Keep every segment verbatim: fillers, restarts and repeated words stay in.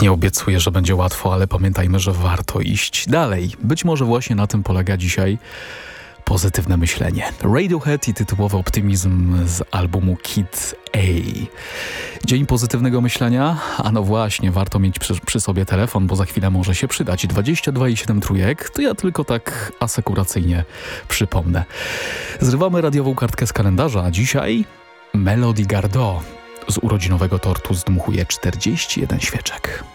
Nie obiecuję, że będzie łatwo, ale pamiętajmy, że warto iść dalej. Być może właśnie na tym polega dzisiaj pozytywne myślenie. Radiohead i tytułowy optymizm z albumu Kid A. Dzień pozytywnego myślenia? A no właśnie, warto mieć przy, przy sobie telefon, bo za chwilę może się przydać. dwadzieścia dwa i siedem trójek, to ja tylko tak asekuracyjnie przypomnę. Zrywamy radiową kartkę z kalendarza, a dzisiaj Melody Gardot z urodzinowego tortu zdmuchuje czterdzieści jeden świeczek.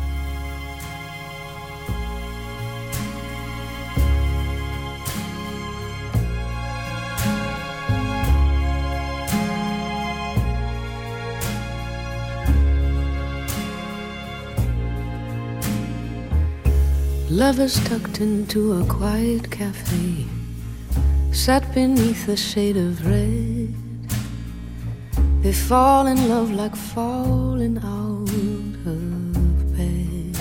Lovers tucked into a quiet cafe sat beneath a shade of red. They fall in love like falling out of bed.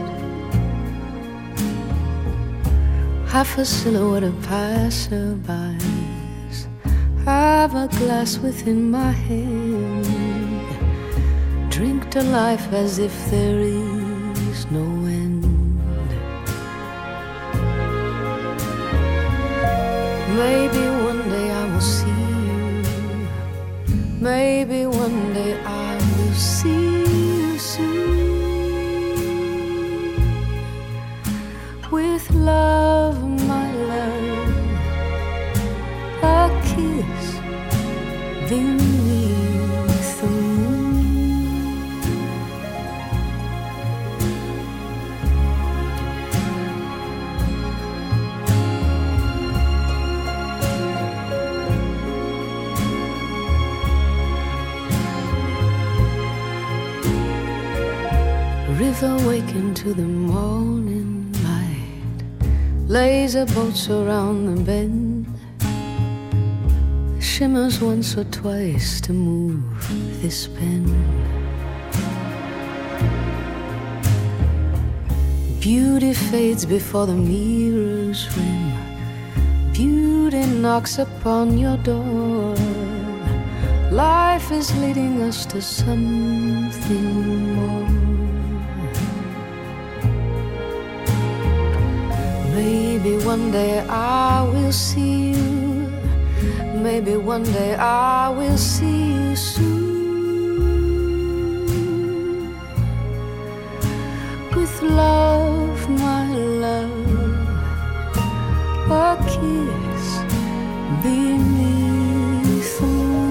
Half a silhouette of passerbys, have a glass within my hand. Drink to life as if there is no end. Maybe one day I will see you. Maybe one day I will see you soon. With love, my love, a kiss beneath the moon. River waking to the morning light, laser boats around the bend, shimmers once or twice to move this pen. Beauty fades before the mirror's rim, beauty knocks upon your door. Life is leading us to something more. Maybe one day I will see you. Maybe one day I will see you soon. With love, my love, a kiss beneath the moon.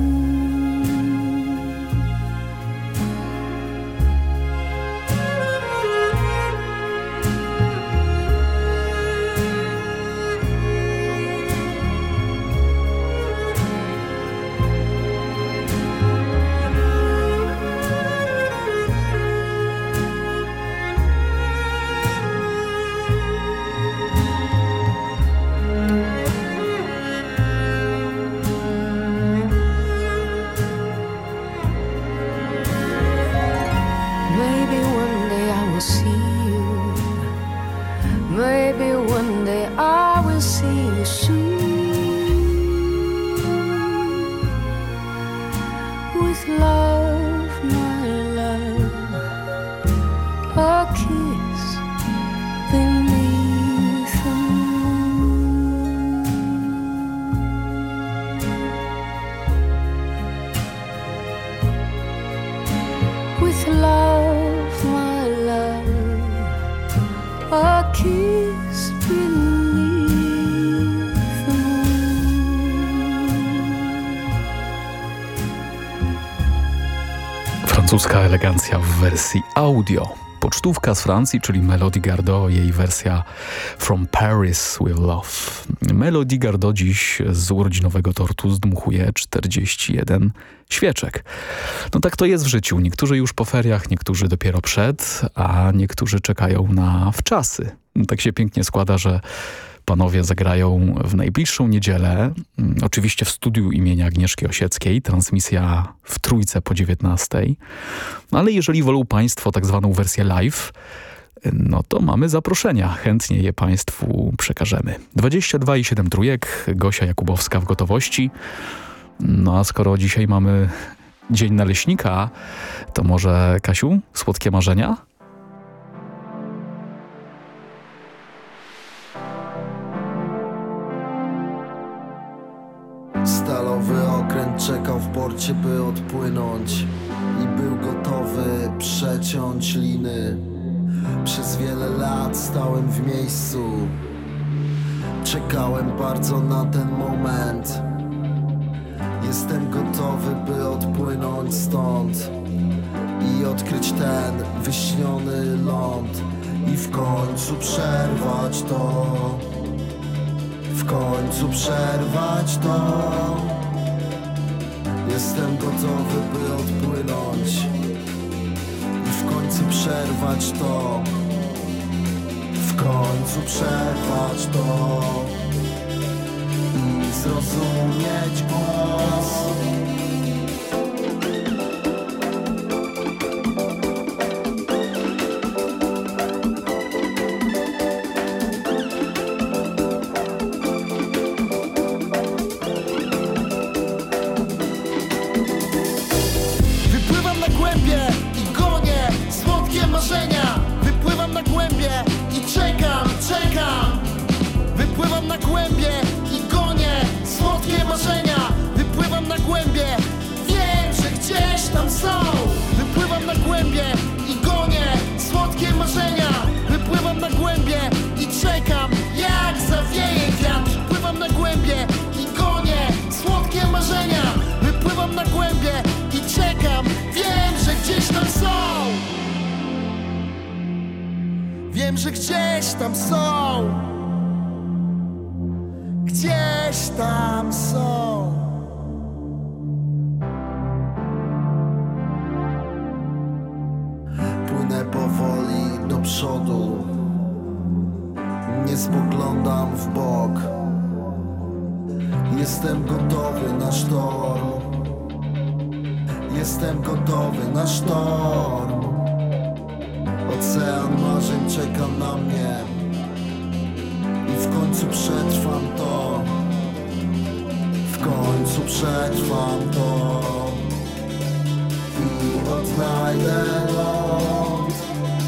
Francuska elegancja w wersji audio. Pocztówka z Francji, czyli Melody Gardot, jej wersja From Paris with Love. Melody Gardot dziś z urodzinowego tortu zdmuchuje czterdzieści jeden świeczek. No tak to jest w życiu. Niektórzy już po feriach, niektórzy dopiero przed, a niektórzy czekają na wczasy. No tak się pięknie składa, że panowie zagrają w najbliższą niedzielę, oczywiście w studiu imienia Agnieszki Osieckiej, transmisja w Trójce po dziewiętnastej. No ale jeżeli wolą państwo tak zwaną wersję live, no to mamy zaproszenia. Chętnie je państwu przekażemy. dwadzieścia dwa i siedem trójek, Gosia Jakubowska w gotowości. No a skoro dzisiaj mamy Dzień Naleśnika to może, Kasiu, Słodkie Marzenia? Stalowy okręt czekał w porcie, by odpłynąć i był gotowy przeciąć liny. Przez wiele lat stałem w miejscu, czekałem bardzo na ten moment. Jestem gotowy, by odpłynąć stąd i odkryć ten wyśniony ląd i w końcu przerwać to. W końcu przerwać to. Jestem gotowy, by odpłynąć i w końcu przerwać to. W końcu przerwać to i zrozumieć głos. Wiem, że gdzieś tam są, gdzieś tam są. Płynę powoli do przodu, nie spoglądam w bok. Jestem gotowy na sztorm, jestem gotowy na sztorm. Ocean marzeń czeka na mnie i w końcu przetrwam to. W końcu przetrwam to i odnajdę ląd.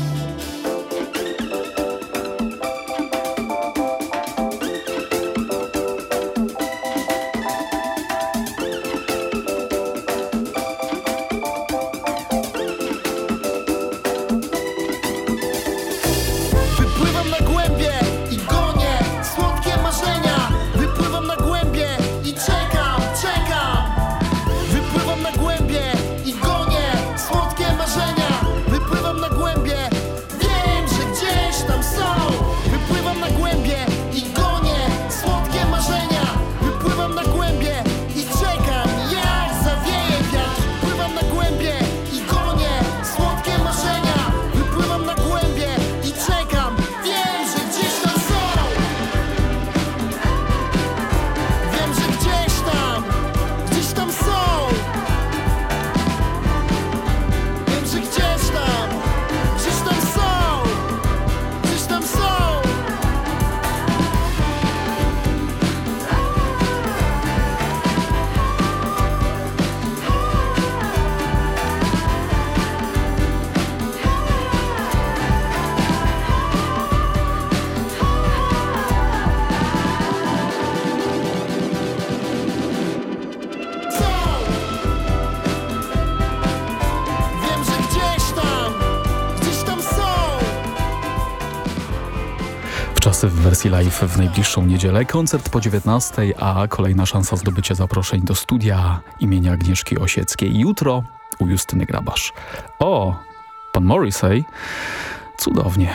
Czasy w wersji live w najbliższą niedzielę, koncert po dziewiętnastej, a kolejna szansa zdobycia zaproszeń do studia imienia Agnieszki Osieckiej. Jutro u Justyny Grabasz. O, pan Morrissey, cudownie.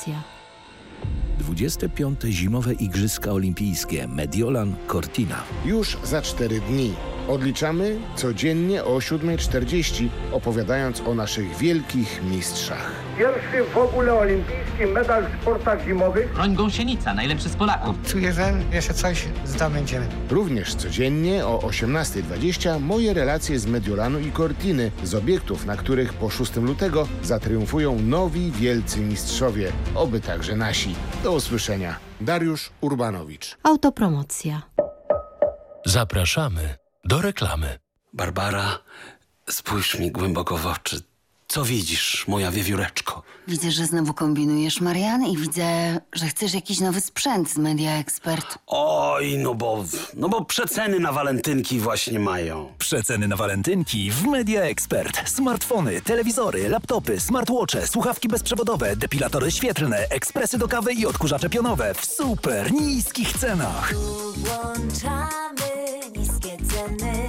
Autopromocja. dwudzieste piąte Zimowe Igrzyska Olimpijskie Mediolan Cortina. Już za cztery dni. Odliczamy codziennie o siódma czterdzieści, opowiadając o naszych wielkich mistrzach. Pierwszy w ogóle olimpijski medal w sportach zimowych. Broń Gąsienica, najlepszy z Polaków. Czuję, że jeszcze coś zdobędziemy. Również codziennie o osiemnasta dwadzieścia moje relacje z Mediolanu i Cortiny, z obiektów, na których po szóstego lutego zatriumfują nowi wielcy mistrzowie, oby także nasi. Do usłyszenia. Dariusz Urbanowicz. Autopromocja. Zapraszamy do reklamy. Barbara, spójrz mi głęboko w oczy. Co widzisz, moja wiewióreczko? Widzę, że znowu kombinujesz, Marian, i widzę, że chcesz jakiś nowy sprzęt z Media Expert. Oj, no bo, no bo przeceny na walentynki właśnie mają. Przeceny na walentynki w Media Expert. Smartfony, telewizory, laptopy, smartwatche, słuchawki bezprzewodowe, depilatory świetlne, ekspresy do kawy i odkurzacze pionowe w super niskich cenach. Włączamy niskie ceny.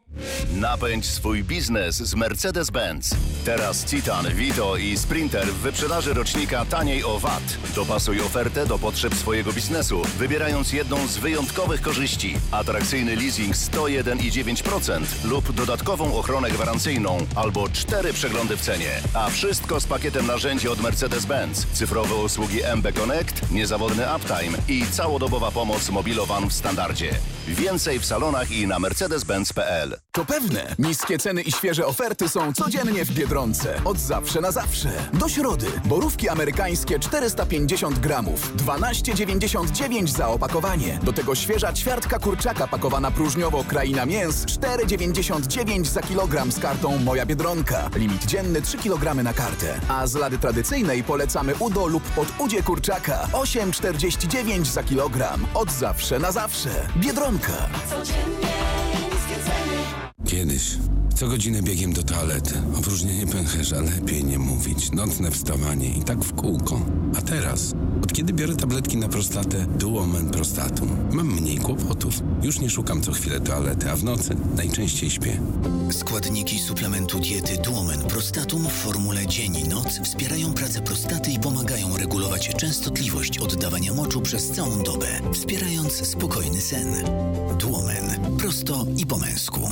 Napędź swój biznes z Mercedes-Benz. Teraz Citan, Vito i Sprinter w wyprzedaży rocznika taniej o wat. Dopasuj ofertę do potrzeb swojego biznesu, wybierając jedną z wyjątkowych korzyści. Atrakcyjny leasing sto jeden i dziewięć procent lub dodatkową ochronę gwarancyjną albo cztery przeglądy w cenie. A wszystko z pakietem narzędzi od Mercedes-Benz. Cyfrowe usługi M B Connect, niezawodny uptime i całodobowa pomoc Mobilowan w standardzie. Więcej w salonach i na mercedes benz kropka p l. To pewne. Niskie ceny i świeże oferty są codziennie w Biedronce. Od zawsze na zawsze. Do środy. Borówki amerykańskie czterysta pięćdziesiąt gramów. dwanaście dziewięćdziesiąt dziewięć za opakowanie. Do tego świeża ćwiartka kurczaka pakowana próżniowo Kraina Mięs. cztery dziewięćdziesiąt dziewięć za kilogram z kartą Moja Biedronka. Limit dzienny trzy kilogramy na kartę. A z lady tradycyjnej polecamy udo lub podudzie kurczaka. osiem czterdzieści dziewięć za kilogram. Od zawsze na zawsze. Biedronka. Codziennie niskie ceny. Kiedyś, co godzinę biegiem do toalety, opróżnienie pęcherza, lepiej nie mówić, nocne wstawanie i tak w kółko. A teraz, od kiedy biorę tabletki na prostatę Duomen Prostatum, mam mniej kłopotów. Już nie szukam co chwilę toalety, a w nocy najczęściej śpię. Składniki suplementu diety Duomen Prostatum w formule dzień i noc wspierają pracę prostaty i pomagają regulować częstotliwość oddawania moczu przez całą dobę, wspierając spokojny sen. Duomen. Prosto i po męsku.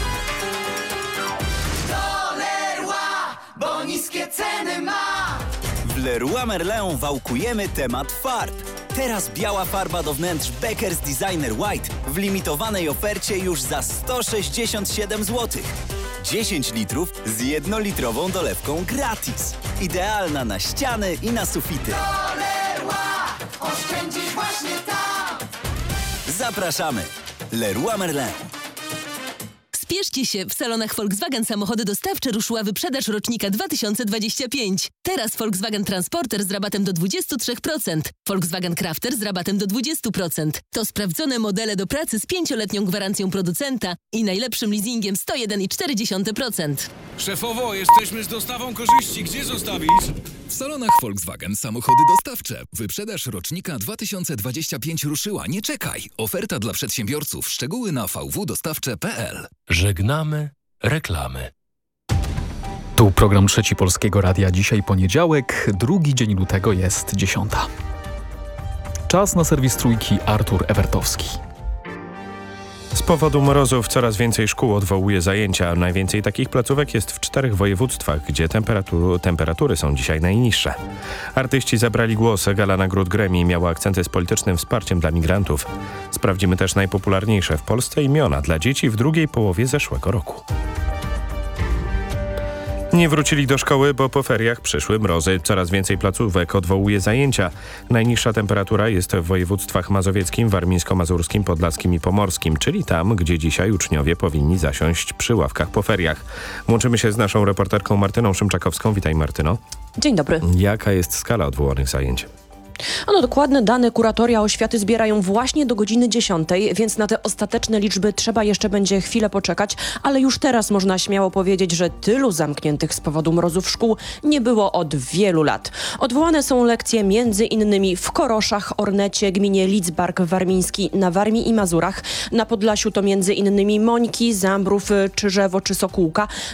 Bo niskie ceny ma! W Leroy Merlin wałkujemy temat farb. Teraz biała farba do wnętrz Beckers Designer White w limitowanej ofercie już za sto sześćdziesiąt siedem złotych. dziesięć litrów z jednolitrową dolewką gratis. Idealna na ściany i na sufity. Do Leroy oszczędzisz właśnie tam! Zapraszamy. Leroy Merlin. Spieszcie się, w salonach Volkswagen Samochody Dostawcze ruszyła wyprzedaż rocznika dwa tysiące dwadzieścia pięć. Teraz Volkswagen Transporter z rabatem do dwadzieścia trzy procent. Volkswagen Crafter z rabatem do dwadzieścia procent. To sprawdzone modele do pracy z pięcioletnią gwarancją producenta i najlepszym leasingiem sto jeden i cztery dziesiąte procent. Szefowo, jesteśmy z dostawą korzyści. Gdzie zostawić? W salonach Volkswagen Samochody Dostawcze. Wyprzedaż rocznika dwa tysiące dwadzieścia pięć ruszyła. Nie czekaj. Oferta dla przedsiębiorców. Szczegóły na v w dostawcze kropka p l. Żegnamy reklamy. Tu program Trzeci Polskiego Radia. Dzisiaj poniedziałek, drugi dzień lutego, jest dziesiąta. Czas na serwis Trójki. Artur Ewertowski. Z powodu morozów coraz więcej szkół odwołuje zajęcia. Najwięcej takich placówek jest w czterech województwach, gdzie temperatury, temperatury są dzisiaj najniższe. Artyści zabrali głos. Gala nagród Grammy miała akcenty z politycznym wsparciem dla migrantów. Sprawdzimy też najpopularniejsze w Polsce imiona dla dzieci w drugiej połowie zeszłego roku. Nie wrócili do szkoły, bo po feriach przyszły mrozy. Coraz więcej placówek odwołuje zajęcia. Najniższa temperatura jest w województwach mazowieckim, warmińsko-mazurskim, podlaskim i pomorskim, czyli tam, gdzie dzisiaj uczniowie powinni zasiąść przy ławkach po feriach. Łączymy się z naszą reporterką Martyną Szymczakowską. Witaj, Martyno. Dzień dobry. Jaka jest skala odwołanych zajęć? Ano dokładne dane kuratoria oświaty zbierają właśnie do godziny dziesiątej, więc na te ostateczne liczby trzeba jeszcze będzie chwilę poczekać, ale już teraz można śmiało powiedzieć, że tylu zamkniętych z powodu mrozów szkół nie było od wielu lat. Odwołane są lekcje między innymi w Koroszach, Ornecie, gminie Lidzbark Warmiński na Warmii i Mazurach. Na Podlasiu to między innymi Mońki, Zambrów, Czyżewo czy Sokółka.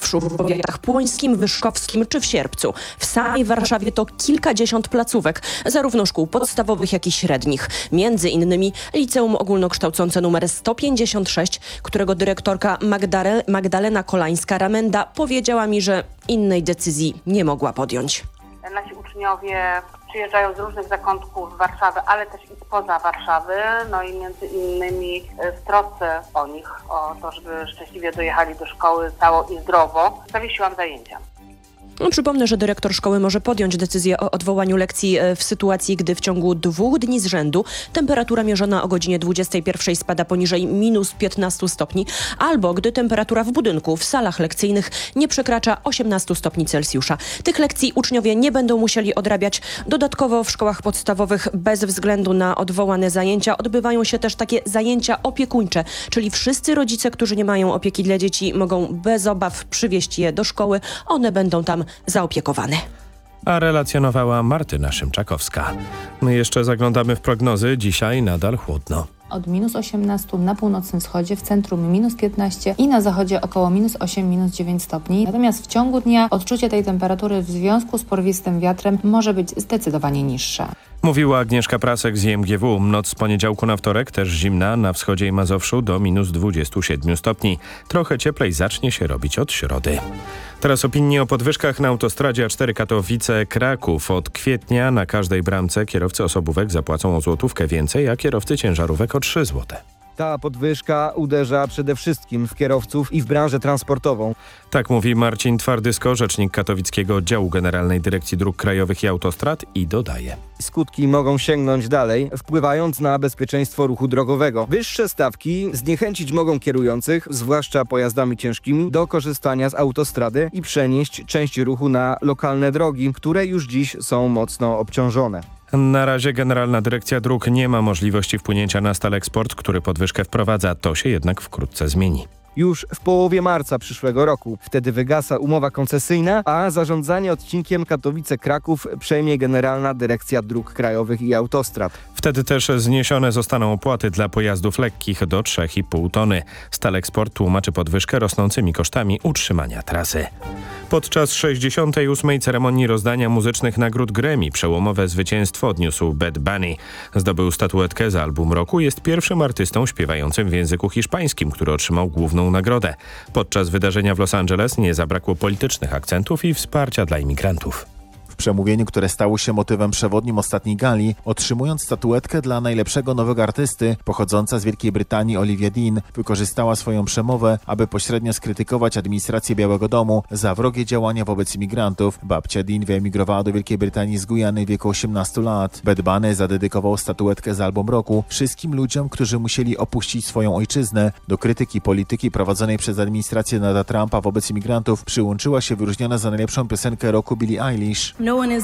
w powiatach płońskim, wyszkowskim czy w Sierpcu. W samej Warszawie to kilkadziesiąt placówek, zarówno szkół podstawowych, jak i średnich. Między innymi Liceum Ogólnokształcące numer sto pięćdziesiąt sześć, którego dyrektorka Magdare- Magdalena Kolańska-Ramenda powiedziała mi, że innej decyzji nie mogła podjąć. Nasi uczniowie przyjeżdżają z różnych zakątków Warszawy, ale też i spoza Warszawy, no i między innymi w trosce o nich, o to, żeby szczęśliwie dojechali do szkoły cało i zdrowo, zawiesiłam zajęcia. No, przypomnę, że dyrektor szkoły może podjąć decyzję o odwołaniu lekcji w sytuacji, gdy w ciągu dwóch dni z rzędu temperatura mierzona o godzinie dwudziestej pierwszej spada poniżej minus piętnaście stopni, albo gdy temperatura w budynku, w salach lekcyjnych nie przekracza osiemnaście stopni Celsjusza. Tych lekcji uczniowie nie będą musieli odrabiać. Dodatkowo w szkołach podstawowych bez względu na odwołane zajęcia odbywają się też takie zajęcia opiekuńcze, czyli wszyscy rodzice, którzy nie mają opieki dla dzieci, mogą bez obaw przywieźć je do szkoły. One będą tam zaopiekowane. A relacjonowała Martyna Szymczakowska. My jeszcze zaglądamy w prognozy. Dzisiaj nadal chłodno. Od minus osiemnaście na północnym wschodzie, w centrum minus piętnaście i na zachodzie około minus osiem, minus dziewięć stopni. Natomiast w ciągu dnia odczucie tej temperatury w związku z porwistym wiatrem może być zdecydowanie niższe. Mówiła Agnieszka Prasek z I M G W. Noc z poniedziałku na wtorek też zimna, na wschodzie i Mazowszu do minus dwadzieścia siedem stopni. Trochę cieplej zacznie się robić od środy. Teraz opinie o podwyżkach na autostradzie A cztery Katowice-Kraków. Od kwietnia na każdej bramce kierowcy osobówek zapłacą o złotówkę więcej, a kierowcy ciężarówek o trzy złote. Ta podwyżka uderza przede wszystkim w kierowców i w branżę transportową. Tak mówi Marcin Twardysko, rzecznik katowickiego oddziału Generalnej Dyrekcji Dróg Krajowych i Autostrad i dodaje. Skutki mogą sięgnąć dalej, wpływając na bezpieczeństwo ruchu drogowego. Wyższe stawki zniechęcić mogą kierujących, zwłaszcza pojazdami ciężkimi, do korzystania z autostrady i przenieść część ruchu na lokalne drogi, które już dziś są mocno obciążone. Na razie Generalna Dyrekcja Dróg nie ma możliwości wpłynięcia na Staleksport, który podwyżkę wprowadza. To się jednak wkrótce zmieni. Już w połowie marca przyszłego roku. Wtedy wygasa umowa koncesyjna, a zarządzanie odcinkiem Katowice-Kraków przejmie Generalna Dyrekcja Dróg Krajowych i Autostrad. Wtedy też zniesione zostaną opłaty dla pojazdów lekkich do trzy i pół tony. Staleksport tłumaczy podwyżkę rosnącymi kosztami utrzymania trasy. Podczas sześćdziesiątej ósmej ceremonii rozdania muzycznych nagród Grammy przełomowe zwycięstwo odniósł Bad Bunny. Zdobył statuetkę za album roku, jest pierwszym artystą śpiewającym w języku hiszpańskim, który otrzymał główną nagrodę. Podczas wydarzenia w Los Angeles nie zabrakło politycznych akcentów i wsparcia dla imigrantów. W przemówieniu, które stało się motywem przewodnim ostatniej gali, otrzymując statuetkę dla najlepszego nowego artysty, pochodząca z Wielkiej Brytanii Olivia Dean wykorzystała swoją przemowę, aby pośrednio skrytykować administrację Białego Domu za wrogie działania wobec imigrantów. Babcia Dean wyemigrowała do Wielkiej Brytanii z Gujany w wieku osiemnastu lat. Bad Bunny zadedykował statuetkę za album roku wszystkim ludziom, którzy musieli opuścić swoją ojczyznę. Do krytyki polityki prowadzonej przez administrację Donalda Trumpa wobec imigrantów przyłączyła się wyróżniona za najlepszą piosenkę roku Billie Eilish.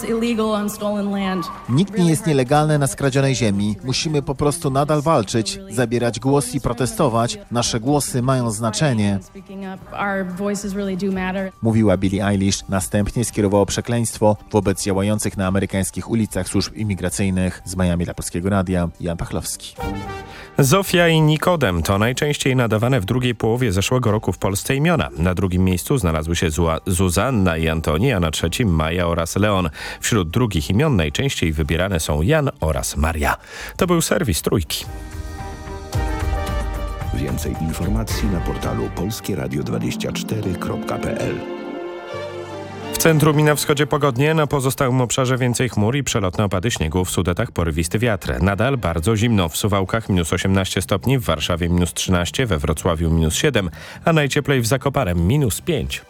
Nikt nie jest nielegalny na skradzionej ziemi. Musimy po prostu nadal walczyć, zabierać głos i protestować. Nasze głosy mają znaczenie. Mówiła Billie Eilish. Następnie skierowała przekleństwo wobec działających na amerykańskich ulicach służb imigracyjnych. Z Miami dla Polskiego Radia, Jan Pachlowski. Zofia i Nikodem to najczęściej nadawane w drugiej połowie zeszłego roku w Polsce imiona. Na drugim miejscu znalazły się Zua- Zuzanna i Antoni, a na trzecim Maja oraz Leon. Wśród drugich imion najczęściej wybierane są Jan oraz Maria. To był serwis Trójki. Więcej informacji na portalu polskie radio dwadzieścia cztery kropka p l. W centrum i na wschodzie pogodnie, na pozostałym obszarze więcej chmur i przelotne opady śniegu, w Sudetach porywisty wiatr. Nadal bardzo zimno, w Suwałkach minus osiemnaście stopni, w Warszawie minus trzynaście, we Wrocławiu minus siedem, a najcieplej w Zakopanem minus pięć.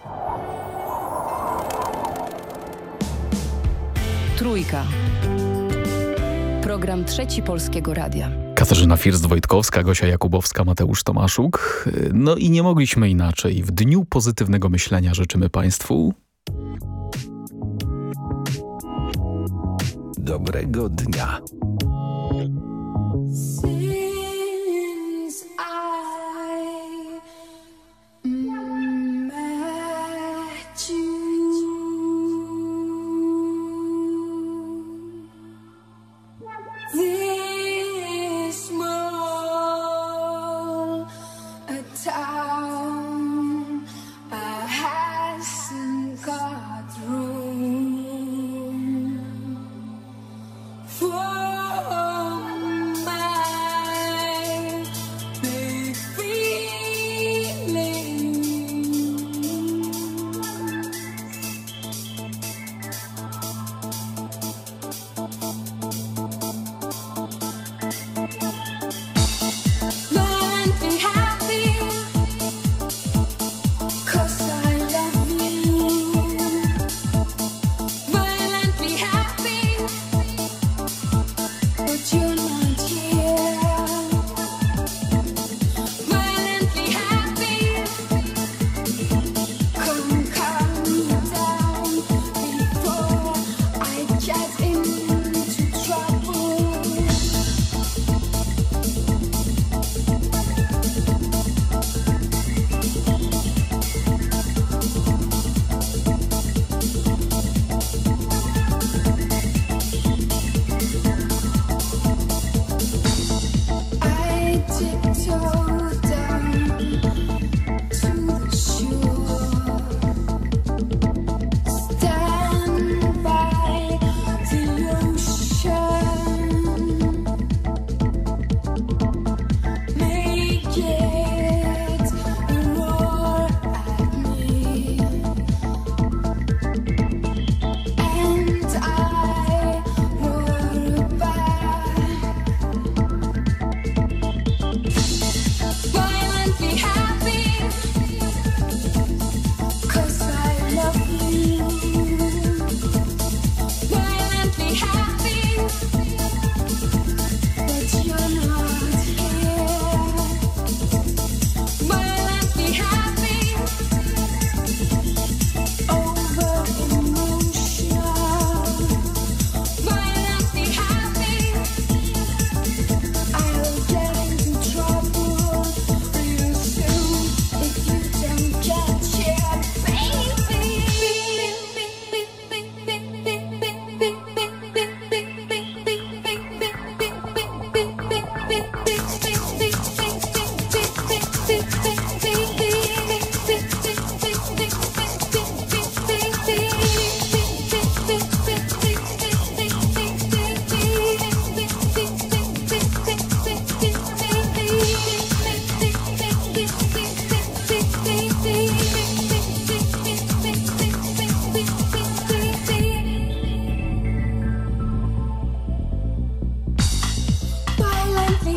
Trójka. Program Trzeci Polskiego Radia. Katarzyna First-Wojtkowska, Gosia Jakubowska, Mateusz Tomaszuk. No i nie mogliśmy inaczej. W Dniu Pozytywnego Myślenia życzymy Państwu... Dobrego dnia. I had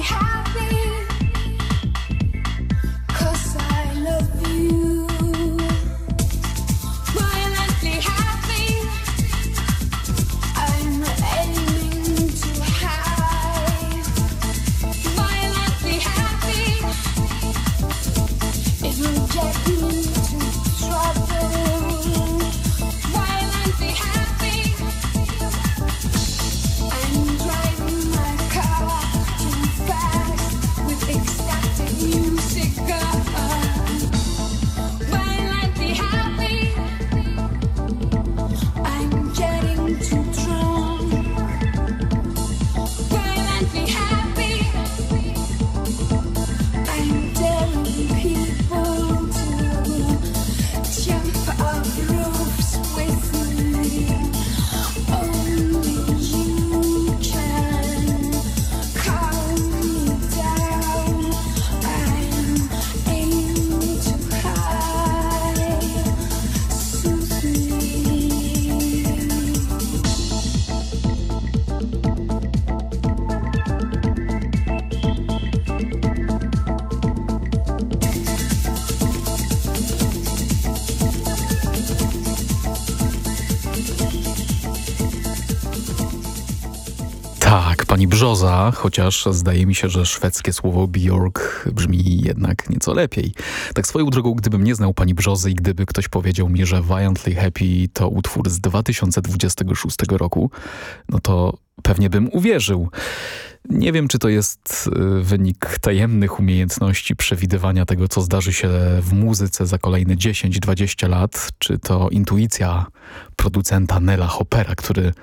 Pani Brzoza, chociaż zdaje mi się, że szwedzkie słowo Björk brzmi jednak nieco lepiej. Tak swoją drogą, gdybym nie znał Pani Brzozy i gdyby ktoś powiedział mi, że Violently Happy to utwór z dwa tysiące dwudziestego szóstego roku, no to pewnie bym uwierzył. Nie wiem, czy to jest wynik tajemnych umiejętności przewidywania tego, co zdarzy się w muzyce za kolejne dziesięć dwadzieścia lat, czy to intuicja producenta Nela Hoppera, który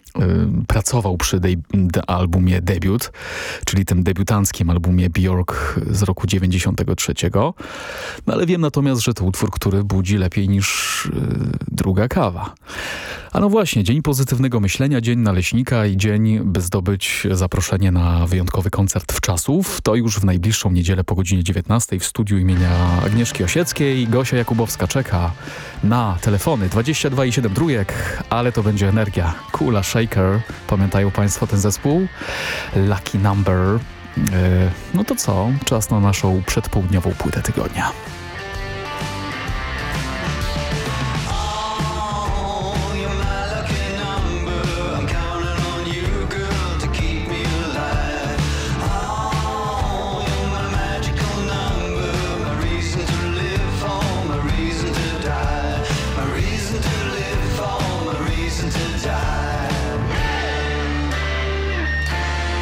pracował przy de- de- albumie Debiut, czyli tym debiutanckim albumie Björk z roku dziewięćdziesiątego trzeciego. No ale wiem natomiast, że to utwór, który budzi lepiej niż yy, druga kawa. A no właśnie, dzień pozytywnego myślenia, dzień naleśnika i dzień, by zdobyć zaproszenie na wyjątkowy koncert Wczasów. To już w najbliższą niedzielę po godzinie dziewiętnastej w studiu imienia Agnieszki Osieckiej. Gosia Jakubowska czeka na telefony dwadzieścia dwa i siedem trójek, ale to będzie energia. Kula Shaker, pamiętają Państwo ten zespół? Lucky Number. Yy, no to co? Czas na naszą przedpołudniową płytę tygodnia.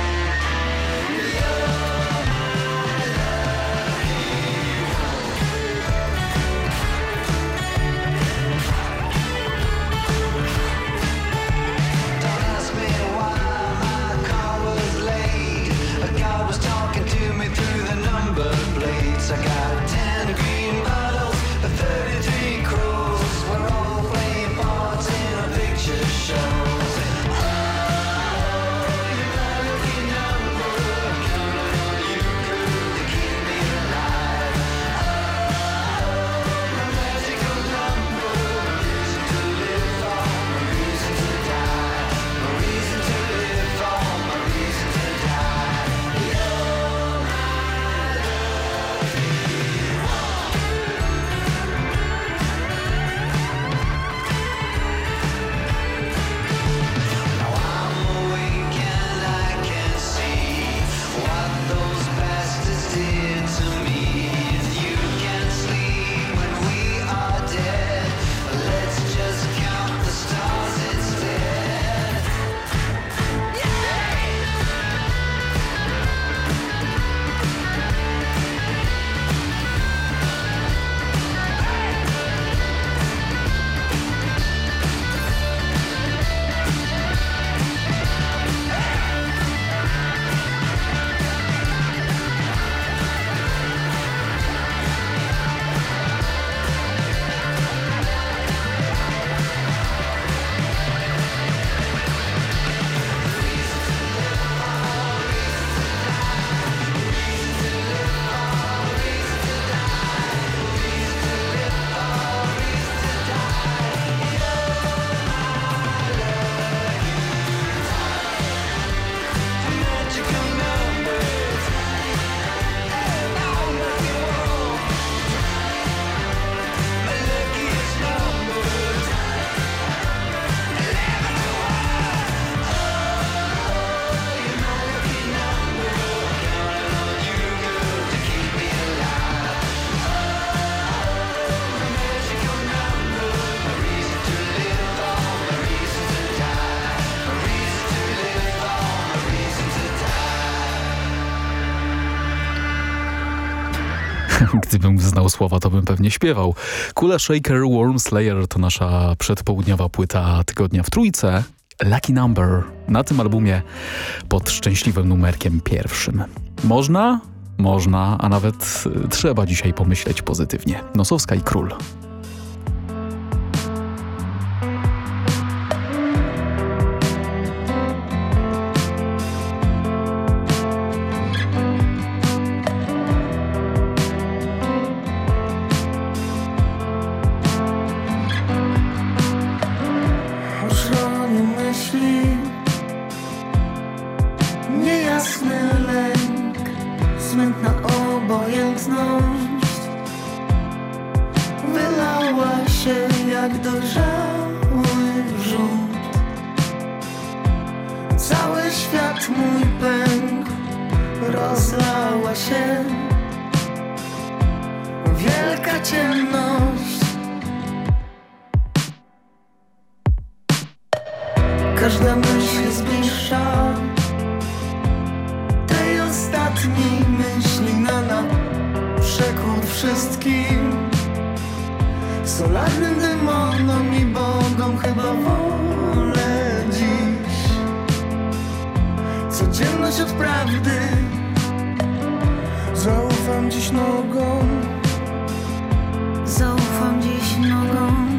Yeah. Gdybym znał słowa, to bym pewnie śpiewał. Kula Shaker, Worm Slayer to nasza przedpołudniowa płyta tygodnia w trójce. Lucky Number na tym albumie pod szczęśliwym numerkiem pierwszym. Można? Można, a nawet trzeba dzisiaj pomyśleć pozytywnie. Nosowska i Król. Każda myśl zbliża tej ostatniej myśli na naprzekór wszystkim solarnym demonom i bogom. Chyba wolę dziś codzienność od prawdy. Zaufam dziś nogom, zaufam dziś nogom.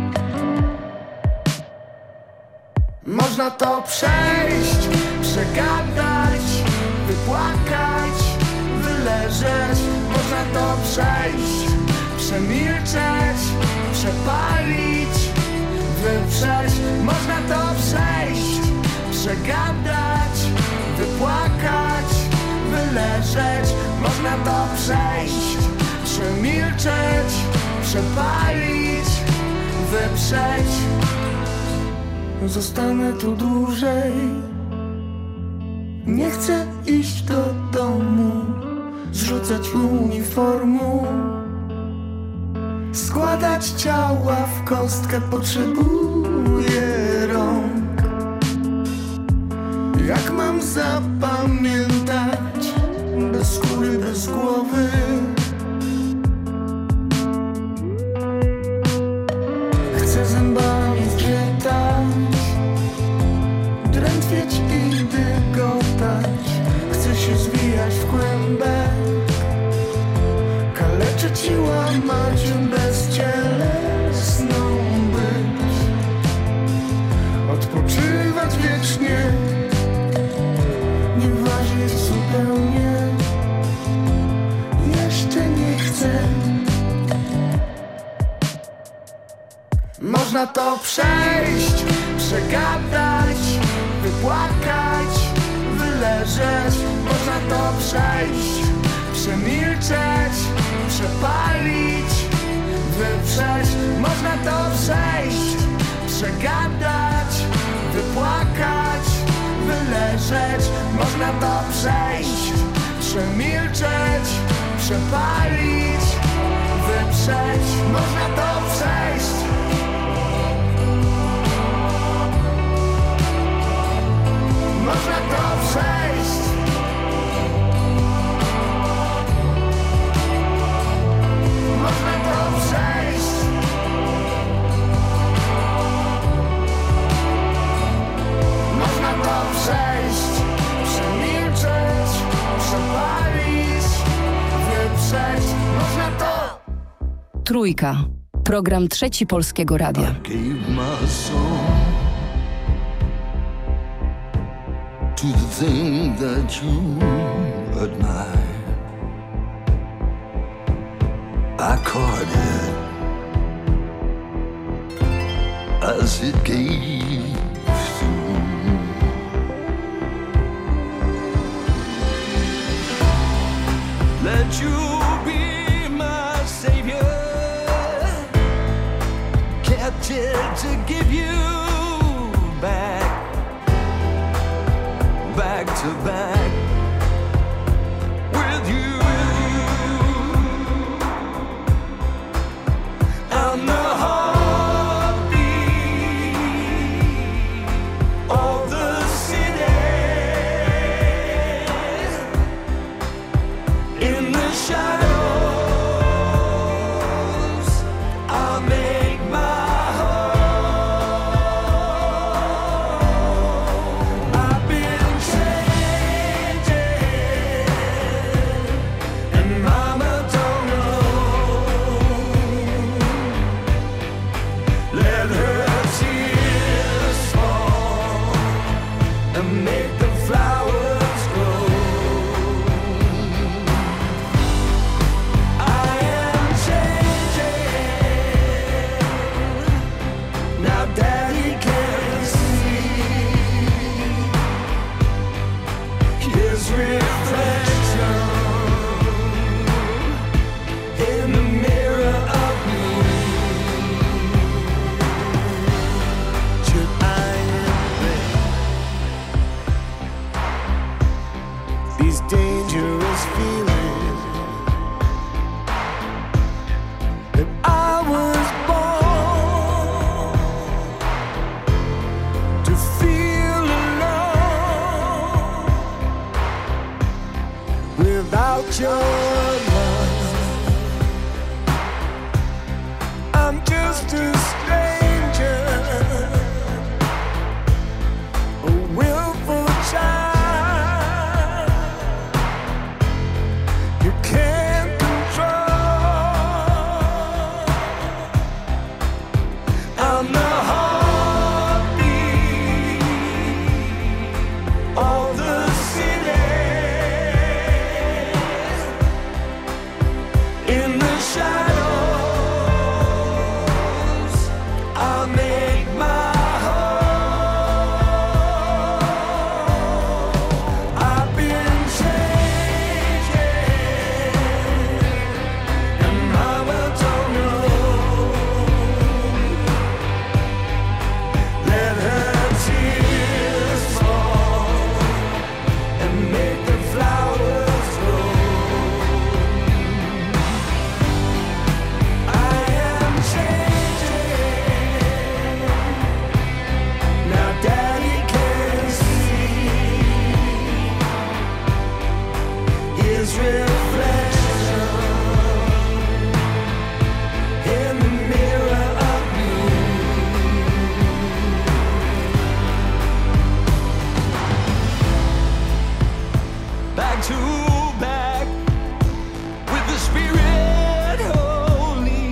Można to przejść, przegadać, wypłakać, wyleżeć. Można to przejść, przemilczeć, przepalić, wyprzeć. Można to przejść, przegadać, wypłakać, wyleżeć. Można to przejść, przemilczeć, przepalić, wyprzeć. Zostanę tu dłużej. Nie chcę iść do domu, zrzucać uniformu, składać ciała w kostkę. Potrzebuję rąk. Jak mam zapamiętać bez skóry, bez głowy? Chcę zębami zgrzytać, drętwieć i dygotać. Chcę się zwijać w kłębek, kaleczyć i łamać, bezcielesną być. Odpoczywać wiecznie, nie ważyć zupełnie. Jeszcze nie chcę. Można to przejść, przegadać, wypłakać, wyleżeć. Można to przejść, przemilczeć, przepalić, wyprzeć. Można to przejść, przegadać, wypłakać, wyleżeć. Można to przejść, przemilczeć, przepalić, wyprzeć. Można to przejść. Można to przejść. Można to przejść. Można to przejść. Przemilczeć, przepalić, wyprzeć. Można to. Trójka. Program Trzeci Polskiego Radia. To the thing that you admire, I caught it as it gave through. Let you be my savior, captive to give you back, back to back with you. I'm the heartbeat of the city. In the shadows these dangerous feelings that I was born to feel alone without your love. I'm just a stranger, a willful child you can't control. I'm the heartbeat of the city. In the shadows, I make my home. I've been changing, and Mama don't know. Let her tears fall and make the flowers grow. I am changing. Now Daddy can see his reflection in the mirror of me. Back to back with the Spirit holy.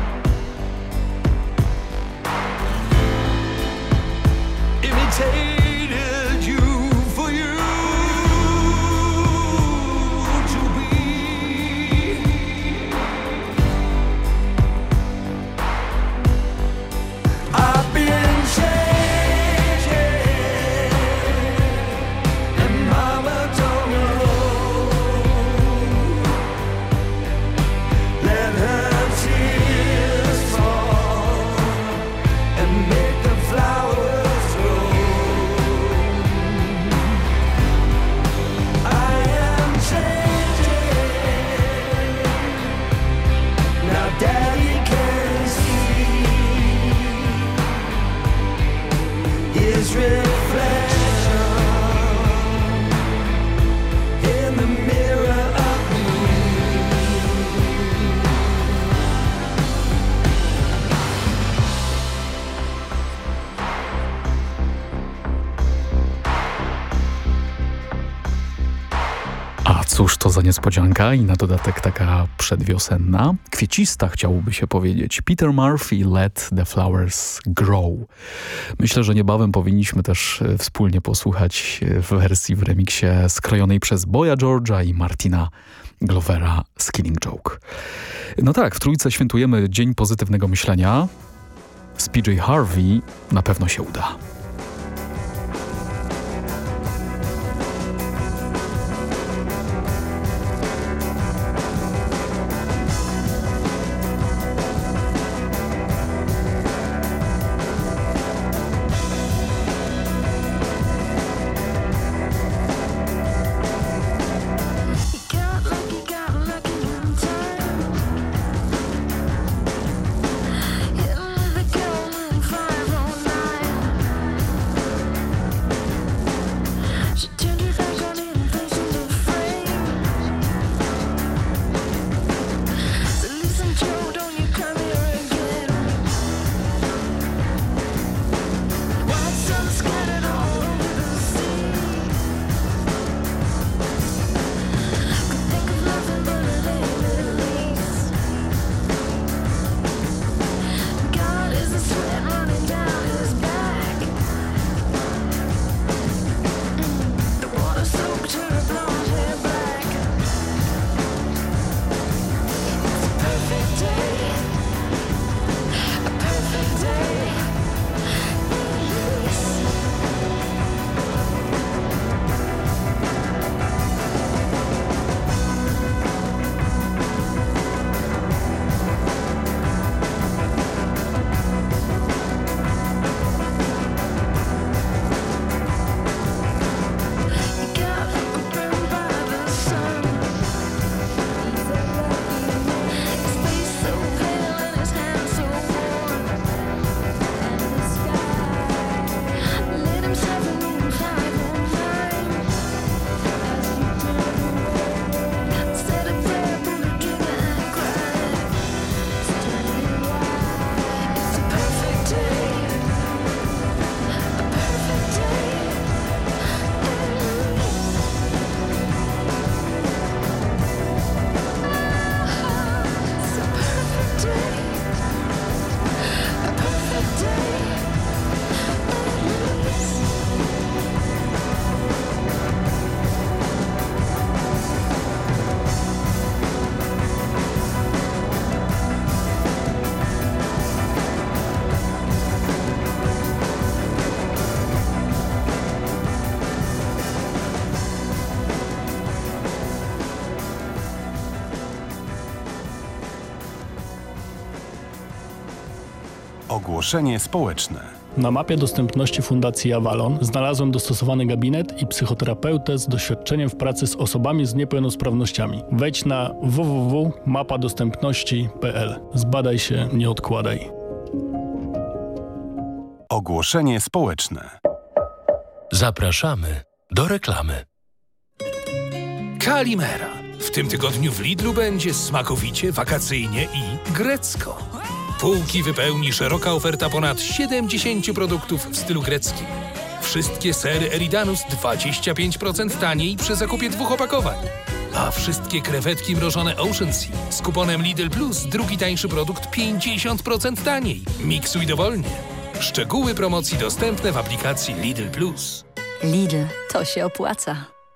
Imitated you for you to be. I've been changing, and Mama don't know. Let her tears fall and make the flowers grow. I am changing. Now Daddy can see his reflection in the mirror of me. A cóż to za niespodzianka i na dodatek taka przedwiosenna, kwiecista chciałoby się powiedzieć. Peter Murphy, Let the Flowers Grow. Myślę, że niebawem powinniśmy też e, wspólnie posłuchać e, w wersji w remiksie skrojonej przez Boya George'a i Martina Glovera z Killing Joke. No tak, w Trójce świętujemy Dzień Pozytywnego Myślenia. Z P J Harvey na pewno się uda. Five oh nine Ogłoszenie społeczne. Na mapie dostępności Fundacji Avalon znalazłem dostosowany gabinet i psychoterapeutę z doświadczeniem w pracy z osobami z niepełnosprawnościami. Wejdź na w w w kropka mapa dostępności kropka p l. Zbadaj się, nie odkładaj. Ogłoszenie społeczne. Zapraszamy do reklamy. Kalimera. W tym tygodniu w Lidlu będzie smakowicie, wakacyjnie i grecko. Półki wypełni szeroka oferta ponad siedemdziesięciu produktów w stylu greckim. Wszystkie sery Eridanus dwadzieścia pięć procent taniej przy zakupie dwóch opakowań. A wszystkie krewetki mrożone Ocean Sea z kuponem Lidl Plus drugi tańszy produkt pięćdziesiąt procent taniej. Miksuj dowolnie. Szczegóły promocji dostępne w aplikacji Lidl Plus. Lidl, to się opłaca.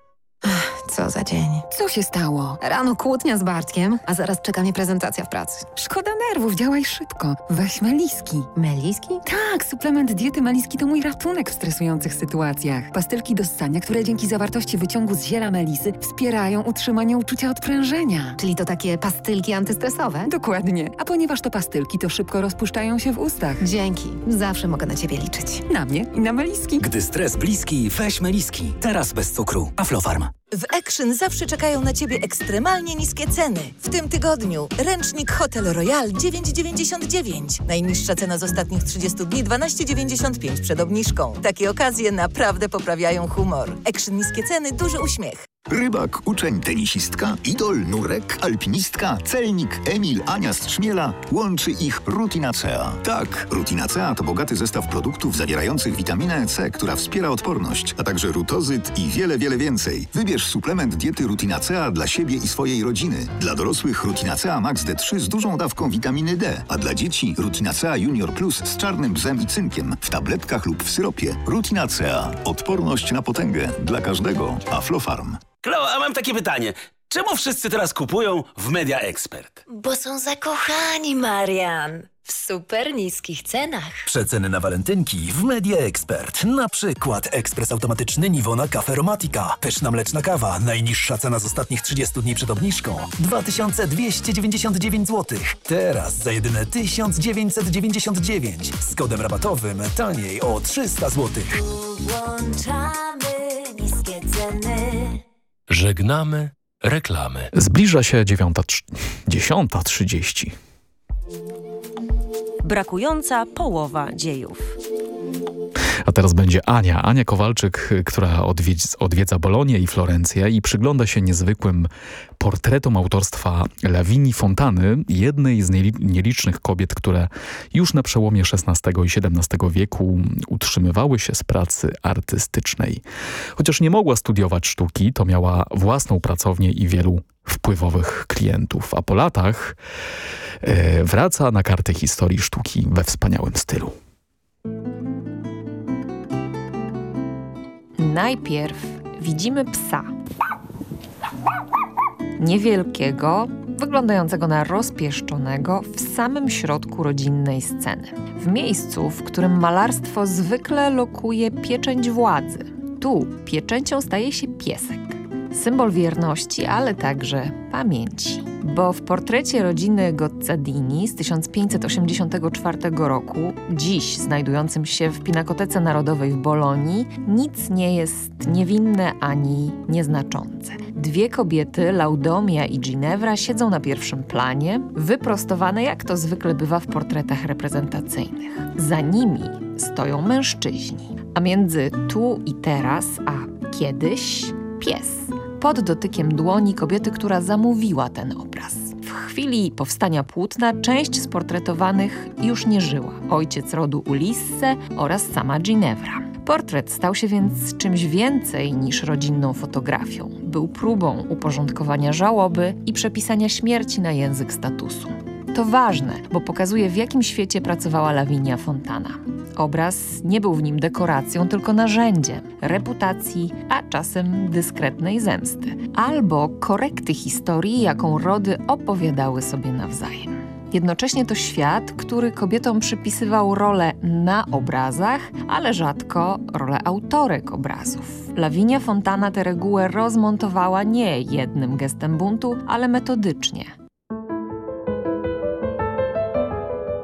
Co za dzień. Co się stało? Rano kłótnia z Bartkiem, a zaraz czeka mnie prezentacja w pracy. Szkoda nerwów, działaj szybko. Weź Meliski. Meliski? Tak, suplement diety Meliski to mój ratunek w stresujących sytuacjach. Pastylki do ssania, które dzięki zawartości wyciągu z ziela melisy wspierają utrzymanie uczucia odprężenia. Czyli to takie pastylki antystresowe? Dokładnie. A ponieważ to pastylki, to szybko rozpuszczają się w ustach. Dzięki. Zawsze mogę na ciebie liczyć. Na mnie i na Meliski. Gdy stres bliski, weź Meliski. Teraz bez cukru. Aflofarm. W Action zawsze czekają na Ciebie ekstremalnie niskie ceny. W tym tygodniu ręcznik Hotel Royal dziewięć dziewięćdziesiąt dziewięć. Najniższa cena z ostatnich trzydziestu dni dwanaście dziewięćdziesiąt pięć przed obniżką. Takie okazje naprawdę poprawiają humor. Action niskie ceny, duży uśmiech. Rybak, uczeń, tenisistka, idol, nurek, alpinistka, celnik, Emil, Ania z Trzmiela. Łączy ich Rutinacea. Tak, Rutinacea to bogaty zestaw produktów zawierających witaminę C, która wspiera odporność, a także rutozyt i wiele, wiele więcej. Wybierz suplement diety Rutinacea dla siebie i swojej rodziny. Dla dorosłych Rutinacea Max D trzy z dużą dawką witaminy D, a dla dzieci Rutinacea Junior Plus z czarnym bzem i cynkiem w tabletkach lub w syropie. Rutinacea. Odporność na potęgę. Dla każdego. Aflofarm. Klo, a mam takie pytanie. Czemu wszyscy teraz kupują w Media Expert? Bo są zakochani, Marian. W super niskich cenach. Przeceny na walentynki w Media Expert. Na przykład ekspres automatyczny Nivona Cafe Aromatica. Pyszna mleczna kawa. Najniższa cena z ostatnich trzydziestu dni przed obniżką. dwa tysiące dwieście dziewięćdziesiąt dziewięć złotych. Teraz za jedyne tysiąc dziewięćset dziewięćdziesiąt dziewięć. Z kodem rabatowym taniej o trzysta złotych. Włączamy niskie ceny. Żegnamy reklamy. Zbliża się dziesiąta trzydzieści. Brakująca połowa dziejów. A teraz będzie Ania. Ania Kowalczyk, która odwiedz, odwiedza Bolonię i Florencję i przygląda się niezwykłym portretom autorstwa Lavinii Fontany, jednej z nielicznych kobiet, które już na przełomie szesnastego i siedemnastego wieku utrzymywały się z pracy artystycznej. Chociaż nie mogła studiować sztuki, to miała własną pracownię i wielu wpływowych klientów, a po latach e, wraca na kartę historii sztuki we wspaniałym stylu. Najpierw widzimy psa. Niewielkiego, wyglądającego na rozpieszczonego w samym środku rodzinnej sceny. W miejscu, w którym malarstwo zwykle lokuje pieczęć władzy. Tu pieczęcią staje się piesek. Symbol wierności, ale także pamięci. Bo w portrecie rodziny Gozzadini z tysiąc pięćset osiemdziesiątego czwartego roku, dziś znajdującym się w Pinakotece Narodowej w Bolonii, nic nie jest niewinne ani nieznaczące. Dwie kobiety, Laudomia i Ginevra, siedzą na pierwszym planie, wyprostowane jak to zwykle bywa w portretach reprezentacyjnych. Za nimi stoją mężczyźni, a między tu i teraz, a kiedyś pies. Pod dotykiem dłoni kobiety, która zamówiła ten obraz. W chwili powstania płótna część z portretowanych już nie żyła. Ojciec rodu Ulisse oraz sama Ginevra. Portret stał się więc czymś więcej niż rodzinną fotografią. Był próbą uporządkowania żałoby i przepisania śmierci na język statusu. To ważne, bo pokazuje, w jakim świecie pracowała Lavinia Fontana. Obraz nie był w nim dekoracją, tylko narzędziem reputacji, a czasem dyskretnej zemsty. Albo korekty historii, jaką rody opowiadały sobie nawzajem. Jednocześnie to świat, który kobietom przypisywał rolę na obrazach, ale rzadko rolę autorek obrazów. Lavinia Fontana tę regułę rozmontowała nie jednym gestem buntu, ale metodycznie.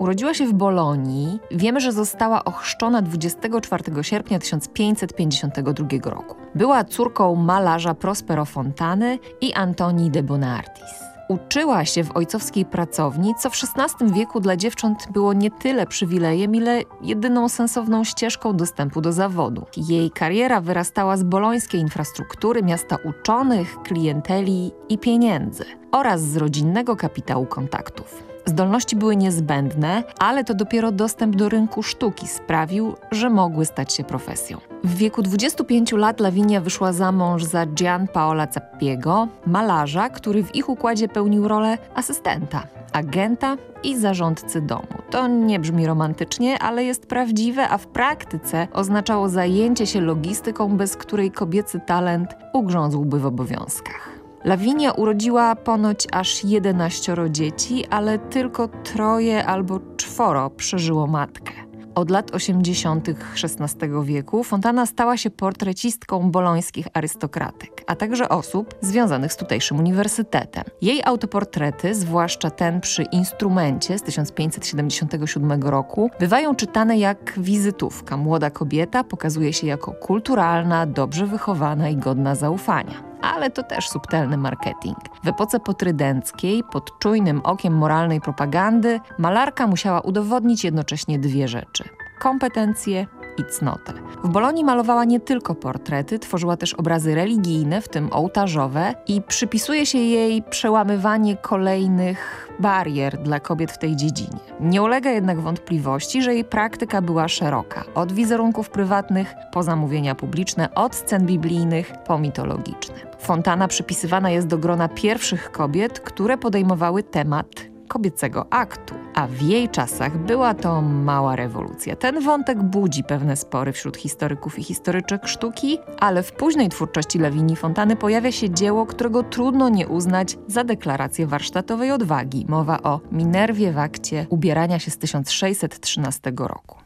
Urodziła się w Bolonii. Wiemy, że została ochrzczona dwudziestego czwartego sierpnia tysiąc pięćset pięćdziesiątego drugiego roku. Była córką malarza Prospero Fontany i Antonii de Bonartis. Uczyła się w ojcowskiej pracowni, co w szesnastym wieku dla dziewcząt było nie tyle przywilejem, ile jedyną sensowną ścieżką dostępu do zawodu. Jej kariera wyrastała z bolońskiej infrastruktury, miasta uczonych, klienteli i pieniędzy oraz z rodzinnego kapitału kontaktów. Zdolności były niezbędne, ale to dopiero dostęp do rynku sztuki sprawił, że mogły stać się profesją. W wieku dwudziestu pięciu lat Lavinia wyszła za mąż za Gian Paola Zappiego, malarza, który w ich układzie pełnił rolę asystenta, agenta i zarządcy domu. To nie brzmi romantycznie, ale jest prawdziwe, a w praktyce oznaczało zajęcie się logistyką, bez której kobiecy talent ugrzązłby w obowiązkach. Lavinia urodziła ponoć aż jedenaścioro dzieci, ale tylko troje albo czworo przeżyło matkę. Od lat osiemdziesiątych szesnastego wieku Fontana stała się portrecistką bolońskich arystokratek, a także osób związanych z tutejszym uniwersytetem. Jej autoportrety, zwłaszcza ten przy instrumencie z tysiąc pięćset siedemdziesiątego siódmego roku, bywają czytane jak wizytówka. Młoda kobieta pokazuje się jako kulturalna, dobrze wychowana i godna zaufania. Ale to też subtelny marketing. W epoce potrydenckiej, pod czujnym okiem moralnej propagandy, malarka musiała udowodnić jednocześnie dwie rzeczy – kompetencje i cnotę. W Bolonii malowała nie tylko portrety, tworzyła też obrazy religijne, w tym ołtarzowe, i przypisuje się jej przełamywanie kolejnych barier dla kobiet w tej dziedzinie. Nie ulega jednak wątpliwości, że jej praktyka była szeroka. Od wizerunków prywatnych po zamówienia publiczne, od scen biblijnych po mitologiczne. Fontana przypisywana jest do grona pierwszych kobiet, które podejmowały temat kobiecego aktu, a w jej czasach była to mała rewolucja. Ten wątek budzi pewne spory wśród historyków i historyczek sztuki, ale w późnej twórczości Lavinii Fontany pojawia się dzieło, którego trudno nie uznać za deklarację warsztatowej odwagi. Mowa o Minerwie w akcie ubierania się z tysiąc sześćset trzynastego roku.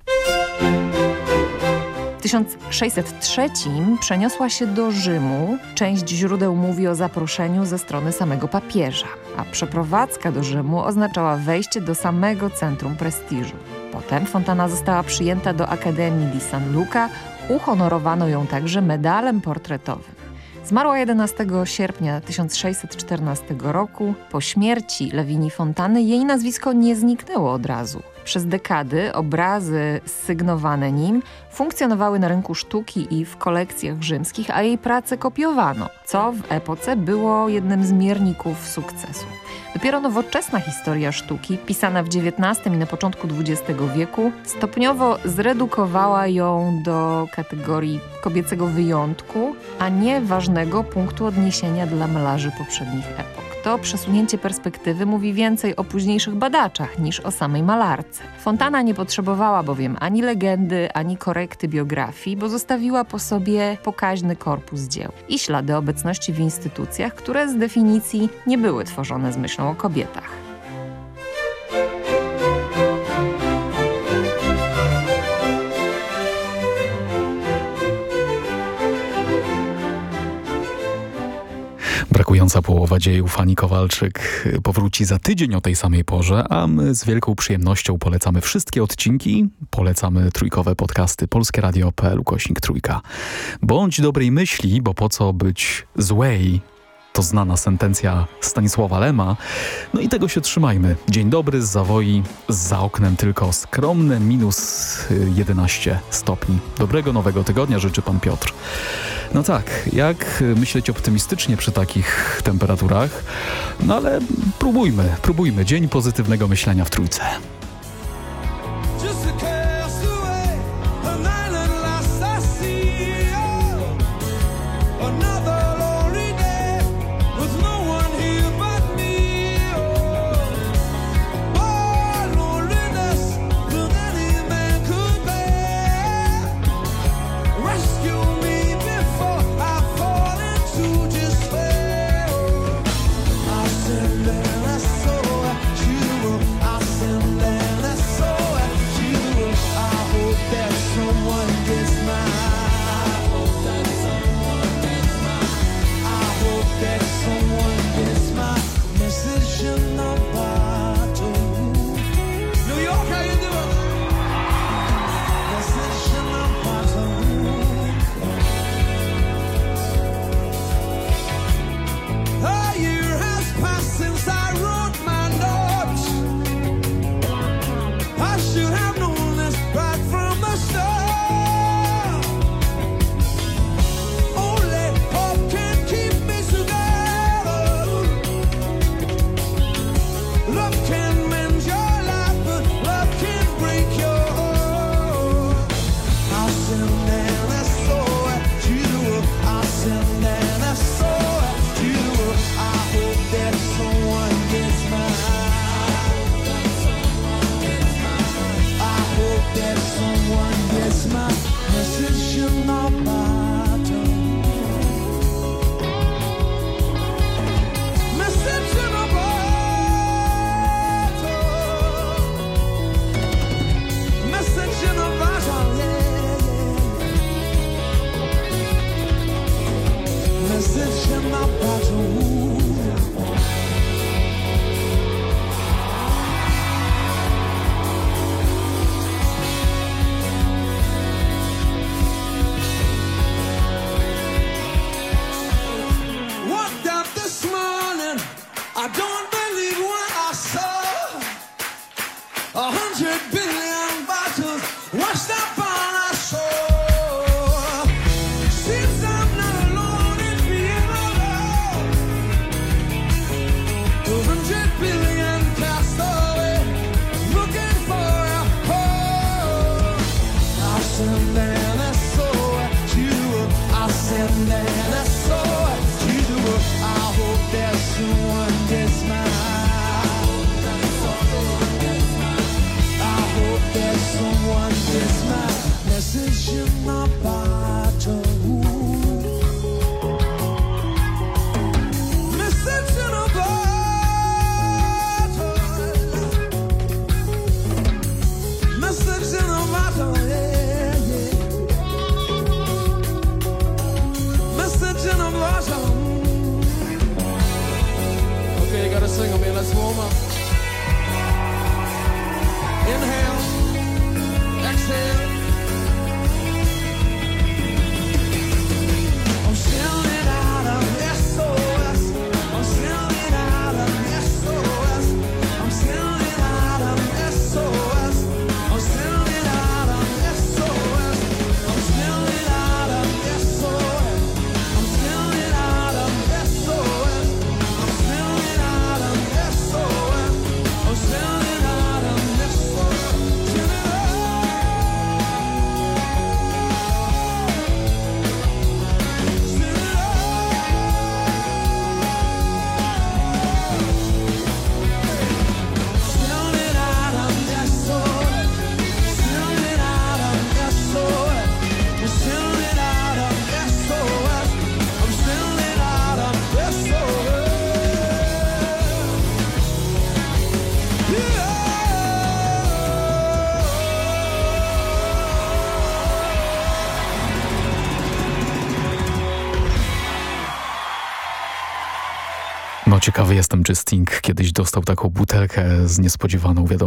W tysiąc sześćset trzecim przeniosła się do Rzymu. Część źródeł mówi o zaproszeniu ze strony samego papieża, a przeprowadzka do Rzymu oznaczała wejście do samego centrum prestiżu. Potem Fontana została przyjęta do Akademii di San Luca, uhonorowano ją także medalem portretowym. Zmarła jedenastego sierpnia tysiąc sześćset czternastego roku. Po śmierci Lavinii Fontany jej nazwisko nie zniknęło od razu. Przez dekady obrazy sygnowane nim funkcjonowały na rynku sztuki i w kolekcjach rzymskich, a jej prace kopiowano, co w epoce było jednym z mierników sukcesu. Dopiero nowoczesna historia sztuki, pisana w dziewiętnastym i na początku dwudziestego wieku, stopniowo zredukowała ją do kategorii kobiecego wyjątku, a nie ważnego punktu odniesienia dla malarzy poprzednich epok. To przesunięcie perspektywy mówi więcej o późniejszych badaczach niż o samej malarce. Fontana nie potrzebowała bowiem ani legendy, ani korekty biografii, bo zostawiła po sobie pokaźny korpus dzieł i ślady obecności w instytucjach, które z definicji nie były tworzone z myślą o kobietach. Brakująca połowa dziejów Ani Kowalczyk powróci za tydzień o tej samej porze, a my z wielką przyjemnością polecamy wszystkie odcinki, polecamy trójkowe podcasty polskie radio kropka p l ukośnik trójka. Bądź dobrej myśli, bo po co być złej? To znana sentencja Stanisława Lema. No i tego się trzymajmy. Dzień dobry z zawoi, za oknem tylko skromne minus jedenaście stopni. Dobrego nowego tygodnia życzy pan Piotr. No tak, jak myśleć optymistycznie przy takich temperaturach? No ale próbujmy, próbujmy. Dzień pozytywnego myślenia w trójce. New York No ciekawy jestem, czy Sting kiedyś dostał taką butelkę z niespodziewaną wiadomością.